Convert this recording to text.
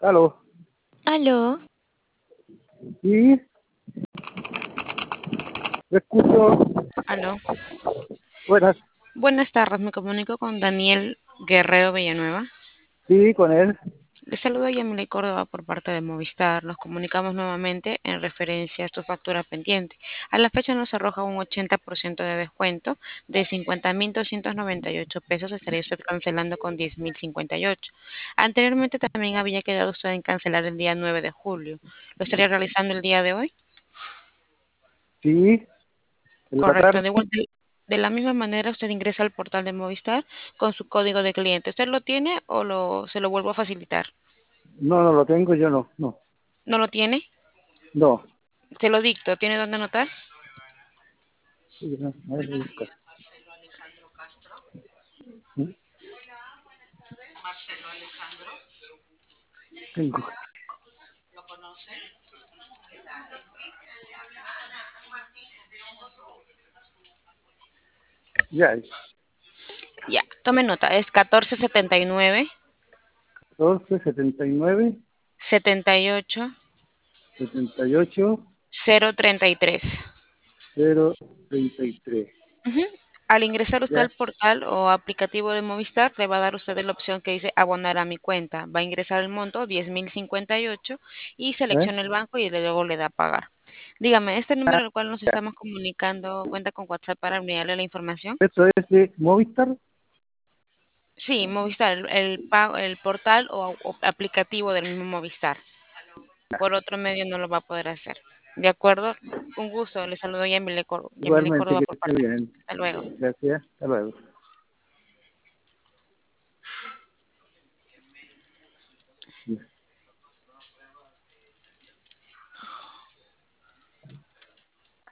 Aló. Aló, Sí, te escucho. aló. Buenas. Buenas tardes, me comunico con Daniel Guerrero Villanueva. Sí, con él. Le saludo a Yamile Córdoba por parte de Movistar. Nos comunicamos nuevamente en referencia a su factura pendiente. A la fecha nos arroja un 80% de descuento de 50.298 pesos. Estaría usted cancelando con 10.058. Anteriormente también había quedado usted en cancelar el día 9 de julio. ¿Lo estaría realizando el día de hoy? Sí, en la Correcto. tarde. De la misma manera, usted ingresa al portal de Movistar con su código de cliente. ¿Usted lo tiene o se lo vuelvo a facilitar? No, no lo tengo yo, no. No, ¿No lo tiene? no. Se lo dicto. ¿Tiene dónde anotar? Sí, no, a ver, voy a buscar. ¿Sí? Tengo. Ya, Ya, tome nota. Es 1479 14, 79, 78 78, 033. 033. Ujú. Al ingresar usted Ya, al portal o aplicativo de Movistar, le va a dar usted la opción que dice abonar a mi cuenta. Va a ingresar el monto, 10.058, y ¿eh? selecciona el banco y luego le da a pagar. Dígame, ¿este número al cual nos estamos comunicando cuenta con WhatsApp para enviarle la información? Esto es de Movistar. Sí, Movistar, el portal o aplicativo del mismo Movistar. Por otro medio no lo va a poder hacer. ¿De acuerdo? Un gusto. Le saludo Yamile Igualmente, Córdoba que por esté parte. bien. Hasta luego. Gracias. Hasta luego.